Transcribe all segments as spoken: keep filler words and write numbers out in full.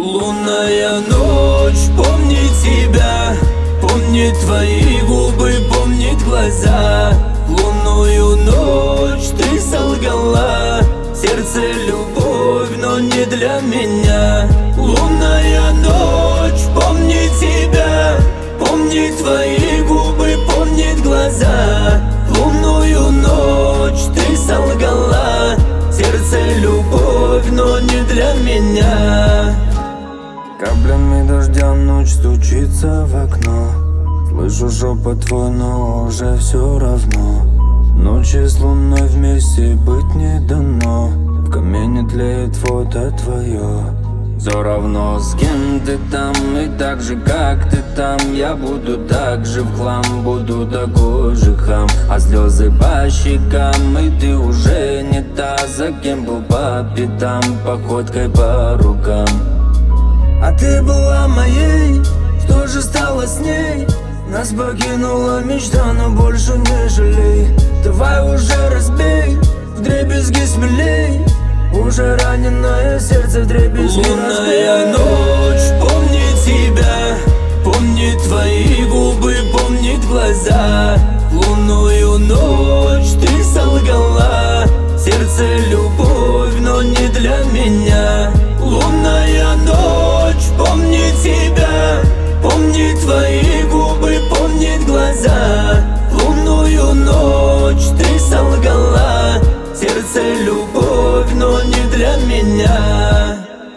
Лунная ночь, помни тебя, помнит твои губы, помнит глаза. В лунную ночь ты солгала, сердце любовь, но не для меня. Лунная ночь, помни тебя, помнит твои губы, помнит глаза. В лунную ночь ты солгала, сердце любовь, но не для меня. Каплями дождя ночь стучится в окно. Слышу шепот твой, но уже все равно. Ночи с луной вместе быть не дано. В камине тлеет фото твое. Все равно с кем ты там и так же как ты там. Я буду так же в хлам, буду такой же хам. А слезы по щекам, и ты уже не та, за кем был по пятам, походкой по рукам. А ты была моей, что же стало с ней? Нас покинула мечта, но больше не жалей. Давай уже разбей, вдребезги смелей. Уже раненое сердце вдребезги разбей. Лунная ночь, помни тебя, помнит твои губы, помнит глаза. В лунную ночь ты солгала, сердце любовь, но не для меня. Лунная ночь, помни тебя, помнит твои губы, помнит глаза. В лунную ночь ты солгала, сердце любовь, но не для меня.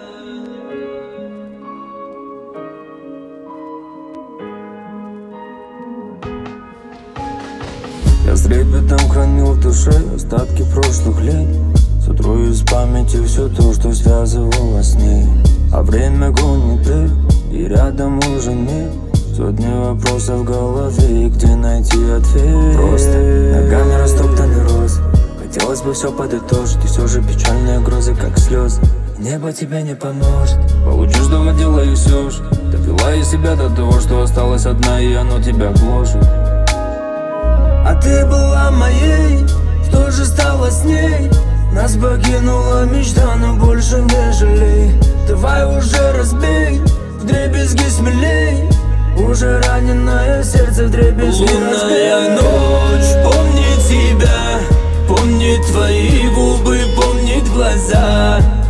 Я с трепетом хранил в душе остатки прошлых лет. Сотру из памяти все то, что связывало с ней. А время гонит лет, и рядом уже нет. Сотни вопросов в голове, и где найти ответ? Просто ногами растоптанный роз. Хотелось бы все подытожить, и все же печальные грозы, как слезы. Небо тебе не поможет. Получишь, что хотела, и все ж довела я себя до того, что осталась одна, и оно тебя гложет. А ты была моей, что же стало с ней? Нас покинула мечта, но больше не жалей. Давай уже разбей, вдребезги смелей. Уже раненое сердце вдребезги разбей. Лунная ночь, помни тебя, помнит твои губы, помнит глаза.